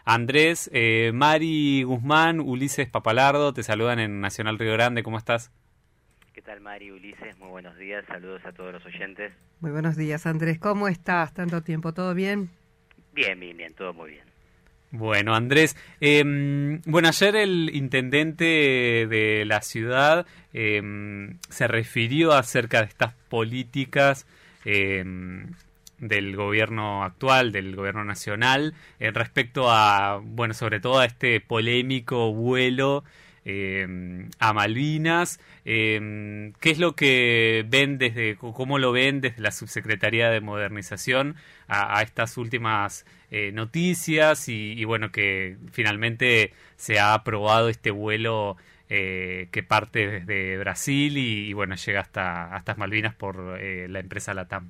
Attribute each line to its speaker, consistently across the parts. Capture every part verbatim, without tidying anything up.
Speaker 1: Andrés, eh, Mari Guzmán, Ulises Papalardo, te saludan en Nacional Río Grande, ¿cómo estás?
Speaker 2: ¿Qué tal, Mari, Ulises? Muy buenos días, saludos a todos los oyentes.
Speaker 3: Muy buenos días, Andrés. ¿Cómo estás? ¿Tanto tiempo? ¿Todo bien?
Speaker 2: Bien, bien, bien, todo muy bien.
Speaker 1: Bueno, Andrés, eh, bueno, ayer el intendente de la ciudad eh, se refirió acerca de estas políticas eh, del gobierno actual, del gobierno nacional, eh, respecto a, bueno, sobre todo a este polémico vuelo eh, a Malvinas. Eh, ¿Qué es lo que ven desde, cómo lo ven desde la Subsecretaría de Modernización a, a estas últimas eh, noticias y, y bueno, que finalmente se ha aprobado este vuelo eh, que parte desde Brasil y, y bueno, llega hasta, hasta Malvinas por eh, la empresa LATAM?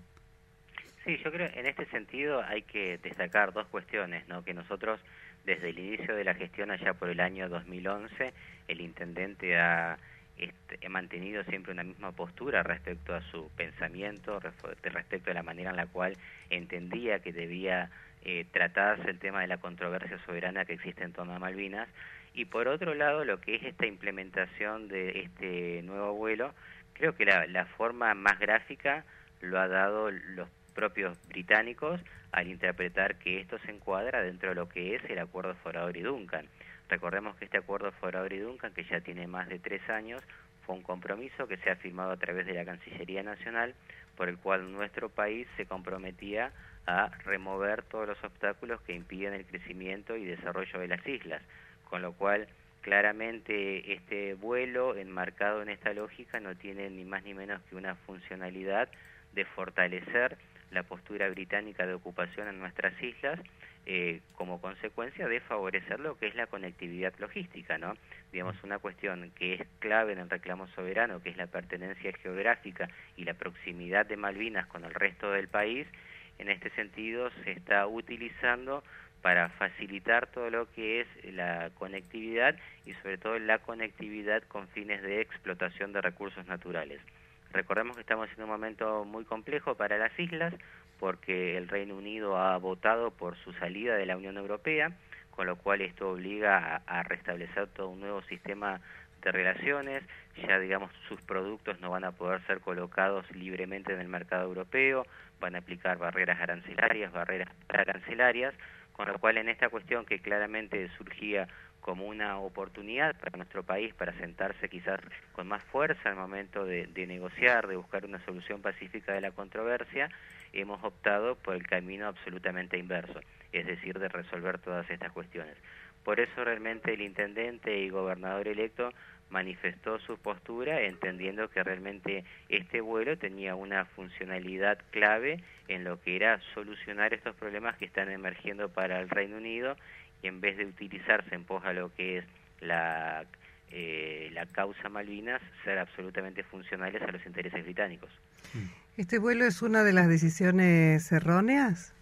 Speaker 2: Sí, yo creo en este sentido hay que destacar dos cuestiones, ¿no? Que nosotros desde el inicio de la gestión allá por el año dos mil once, el intendente ha este, mantenido siempre una misma postura respecto a su pensamiento, respecto a la manera en la cual entendía que debía eh, tratarse el tema de la controversia soberana que existe en torno a Malvinas, y por otro lado lo que es esta implementación de este nuevo vuelo, creo que la, la forma más gráfica lo ha dado los propios británicos al interpretar que esto se encuadra dentro de lo que es el acuerdo Foradouri-Duncan. Recordemos que este acuerdo Foradouri-Duncan, que ya tiene más de tres años, fue un compromiso que se ha firmado a través de la Cancillería Nacional, por el cual nuestro país se comprometía a remover todos los obstáculos que impiden el crecimiento y desarrollo de las islas, con lo cual claramente este vuelo enmarcado en esta lógica no tiene ni más ni menos que una funcionalidad de fortalecer la postura británica de ocupación en nuestras islas, eh, como consecuencia de favorecer lo que es la conectividad logística, ¿no? Digamos, una cuestión que es clave en el reclamo soberano, que es la pertenencia geográfica y la proximidad de Malvinas con el resto del país, en este sentido se está utilizando para facilitar todo lo que es la conectividad y sobre todo la conectividad con fines de explotación de recursos naturales. Recordemos que estamos en un momento muy complejo para las islas porque el Reino Unido ha votado por su salida de la Unión Europea, con lo cual esto obliga a, a restablecer todo un nuevo sistema de relaciones. Ya, digamos, sus productos no van a poder ser colocados libremente en el mercado europeo, van a aplicar barreras arancelarias, barreras arancelarias, con lo cual en esta cuestión que claramente surgía como una oportunidad para nuestro país para sentarse quizás con más fuerza al momento de, de negociar, de buscar una solución pacífica de la controversia, hemos optado por el camino absolutamente inverso, es decir, de resolver todas estas cuestiones. Por eso realmente el intendente y gobernador electo manifestó su postura entendiendo que realmente este vuelo tenía una funcionalidad clave en lo que era solucionar estos problemas que están emergiendo para el Reino Unido y en vez de utilizarse en pos a lo que es la, eh, la causa Malvinas, ser absolutamente funcionales a los intereses británicos.
Speaker 3: ¿Este vuelo es una de las decisiones erróneas?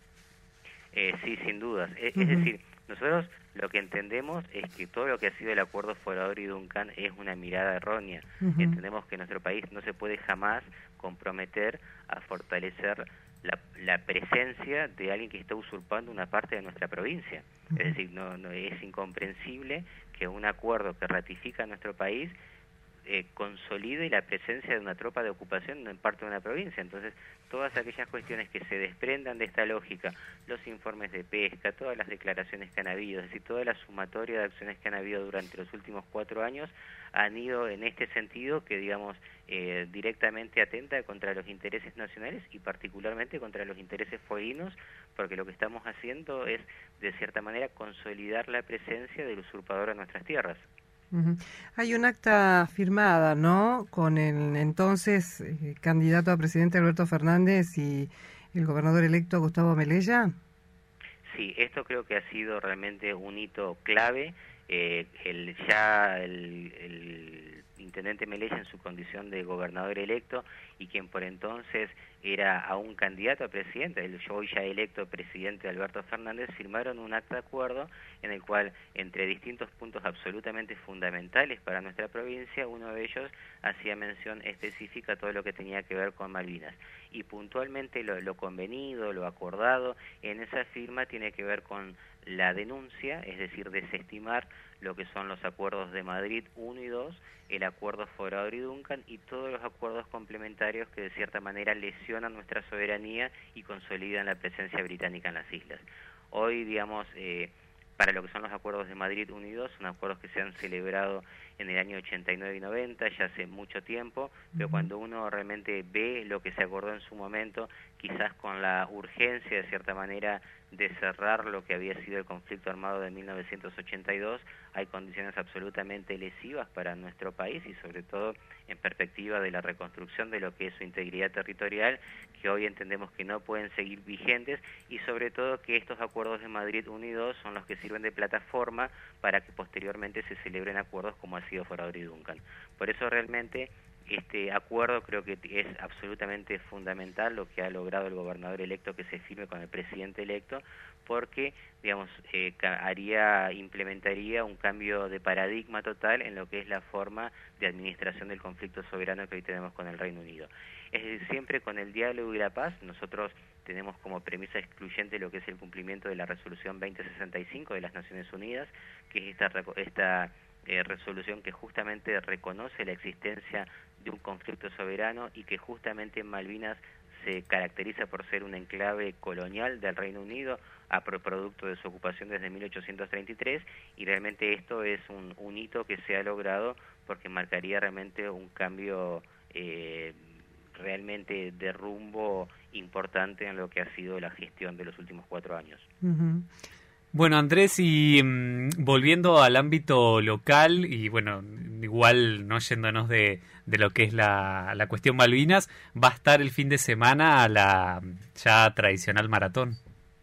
Speaker 2: Eh, sí, sin dudas. Es,
Speaker 3: Uh-huh.
Speaker 2: es decir, nosotros lo que entendemos es que todo lo que ha sido el acuerdo Foradouri-Duncan es una mirada errónea. Uh-huh. Entendemos que nuestro país no se puede jamás comprometer a fortalecer la, la presencia de alguien que está usurpando una parte de nuestra provincia. Uh-huh. Es decir, no, no es incomprensible que un acuerdo que ratifica nuestro país Eh, consolide la presencia de una tropa de ocupación en parte de una provincia. Entonces, todas aquellas cuestiones que se desprendan de esta lógica, los informes de pesca, todas las declaraciones que han habido, es decir, toda la sumatoria de acciones que han habido durante los últimos cuatro años, han ido en este sentido que, digamos, eh, directamente atenta contra los intereses nacionales y particularmente contra los intereses fueguinos, porque lo que estamos haciendo es, de cierta manera, consolidar la presencia del usurpador en nuestras tierras.
Speaker 3: Uh-huh. Hay un acta firmada, ¿no?, con el entonces eh, candidato a presidente Alberto Fernández y el gobernador electo Gustavo Melella.
Speaker 2: Sí, esto creo que ha sido realmente un hito clave. Eh, el, ya el, el intendente Melella en su condición de gobernador electo y quien por entonces era a un candidato a presidente, el hoy ya electo presidente Alberto Fernández, firmaron un acta de acuerdo en el cual, entre distintos puntos absolutamente fundamentales para nuestra provincia, uno de ellos hacía mención específica a todo lo que tenía que ver con Malvinas. Y puntualmente lo, lo convenido, lo acordado en esa firma tiene que ver con la denuncia, es decir, desestimar lo que son los acuerdos de Madrid uno y dos, el acuerdo Forador y Duncan y todos los acuerdos complementarios que de cierta manera lesionan nuestra soberanía y consolidan la presencia británica en las islas. Hoy, digamos, eh, para lo que son los acuerdos de Madrid uno y dos, son acuerdos que se han celebrado en el año ochenta y nueve y noventa, ya hace mucho tiempo, pero cuando uno realmente ve lo que se acordó en su momento, quizás con la urgencia, de cierta manera, de cerrar lo que había sido el conflicto armado de mil novecientos ochenta y dos, hay condiciones absolutamente lesivas para nuestro país y sobre todo en perspectiva de la reconstrucción de lo que es su integridad territorial, que hoy entendemos que no pueden seguir vigentes y sobre todo que estos acuerdos de Madrid uno y dos son los que sirven de plataforma para que posteriormente se celebren acuerdos como ha sido Forador y Duncan. Por eso realmente este acuerdo creo que es absolutamente fundamental lo que ha logrado el gobernador electo que se firme con el presidente electo, porque digamos eh, haría implementaría un cambio de paradigma total en lo que es la forma de administración del conflicto soberano que hoy tenemos con el Reino Unido. Es decir, siempre con el diálogo y la paz. Nosotros tenemos como premisa excluyente lo que es el cumplimiento de la resolución veinte sesenta y cinco de las Naciones Unidas, que es esta esta eh, resolución que justamente reconoce la existencia de un conflicto soberano y que justamente en Malvinas se caracteriza por ser un enclave colonial del Reino Unido a producto de su ocupación desde mil ochocientos treinta y tres, y realmente esto es un, un hito que se ha logrado porque marcaría realmente un cambio eh, realmente de rumbo importante en lo que ha sido la gestión de los últimos cuatro años.
Speaker 3: Uh-huh.
Speaker 1: Bueno, Andrés, y mmm, volviendo al ámbito local, y bueno, igual no yéndonos de, de lo que es la, la cuestión Malvinas, va a estar el fin de semana a la ya tradicional maratón.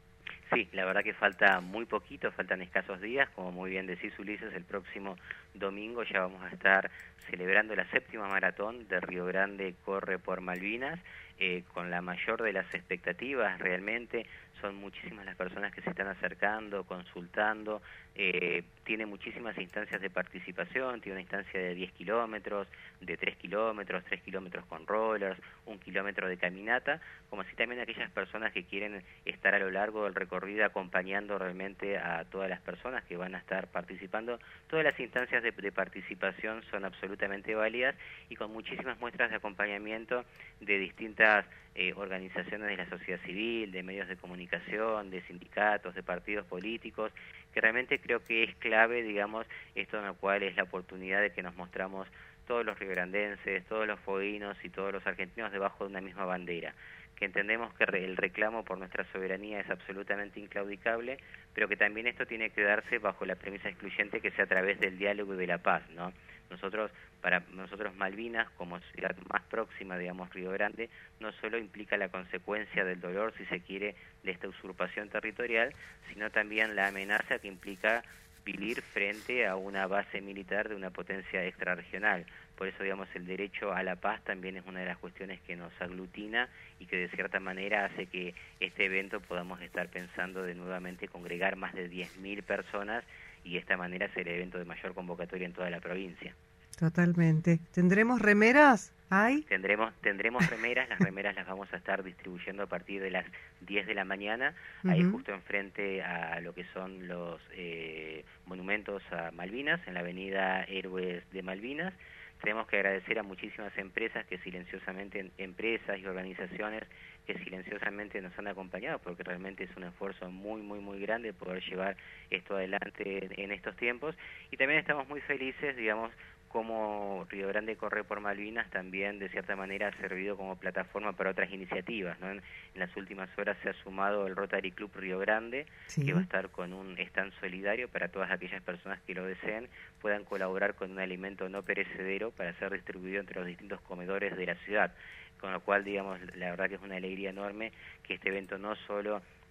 Speaker 2: Sí, la verdad que falta muy poquito, faltan escasos días, como muy bien decís Ulises, el próximo domingo ya vamos a estar celebrando la séptima maratón de Río Grande Corre por Malvinas, eh, con la mayor de las expectativas realmente. Son muchísimas las personas que se están acercando, consultando, eh, tiene muchísimas instancias de participación, tiene una instancia de diez kilómetros, de tres kilómetros, tres kilómetros con rollers, un kilómetro de caminata, como así también aquellas personas que quieren estar a lo largo del recorrido acompañando realmente a todas las personas que van a estar participando. Todas las instancias de, de participación son absolutamente válidas y con muchísimas muestras de acompañamiento de distintas eh, organizaciones de la sociedad civil, de medios de comunicación, de sindicatos, de partidos políticos, que realmente creo que es clave, digamos, esto en lo cual es la oportunidad de que nos mostramos todos los riograndenses, todos los foguinos y todos los argentinos debajo de una misma bandera, que entendemos que el reclamo por nuestra soberanía es absolutamente inclaudicable, pero que también esto tiene que darse bajo la premisa excluyente que sea a través del diálogo y de la paz, ¿no? Nosotros, para nosotros Malvinas, como ciudad más próxima, digamos Río Grande, no solo implica la consecuencia del dolor, si se quiere, de esta usurpación territorial, sino también la amenaza que implica vivir frente a una base militar de una potencia extrarregional. Por eso, digamos, el derecho a la paz también es una de las cuestiones que nos aglutina y que de cierta manera hace que este evento podamos estar pensando de nuevamente congregar más de diez mil personas y de esta manera ser el evento de mayor convocatoria en toda la provincia.
Speaker 3: Totalmente. ¿Tendremos remeras? ¿Hay?
Speaker 2: Tendremos tendremos remeras, las remeras las vamos a estar distribuyendo a partir de las diez de la mañana, uh-huh. ahí justo enfrente a lo que son los eh, monumentos a Malvinas, en la avenida Héroes de Malvinas. Tenemos que agradecer a muchísimas empresas que silenciosamente, empresas y organizaciones que silenciosamente nos han acompañado, porque realmente es un esfuerzo muy, muy, muy grande poder llevar esto adelante en estos tiempos. Y también estamos muy felices, digamos, como Río Grande Corre por Malvinas también de cierta manera ha servido como plataforma para otras iniciativas, ¿no? En, en las últimas horas se ha sumado el Rotary Club Río Grande, sí. que va a estar con un stand solidario para todas aquellas personas que lo deseen, puedan colaborar con un alimento no perecedero para ser distribuido entre los distintos comedores de la ciudad, con lo cual, digamos, la verdad que es una alegría enorme que este evento no solo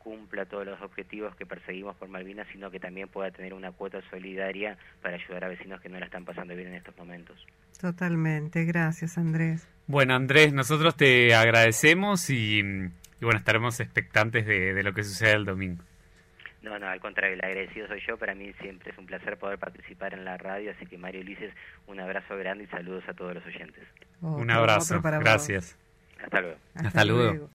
Speaker 2: cumpla todos los objetivos que perseguimos por Malvinas, sino que también pueda tener una cuota solidaria para ayudar a vecinos que no la están pasando bien en estos momentos.
Speaker 3: Totalmente, gracias Andrés.
Speaker 1: Bueno Andrés, nosotros te agradecemos y, y bueno, estaremos expectantes de, de lo que suceda el domingo.
Speaker 2: No, no, al contrario, el agradecido soy yo. Para mí siempre es un placer poder participar en la radio, así que Mario Ulises, un abrazo grande y saludos a todos los oyentes.
Speaker 3: Otro,
Speaker 1: un abrazo,
Speaker 3: otro para
Speaker 1: gracias.
Speaker 2: Hasta luego.
Speaker 3: Hasta,
Speaker 1: Hasta luego.
Speaker 3: luego.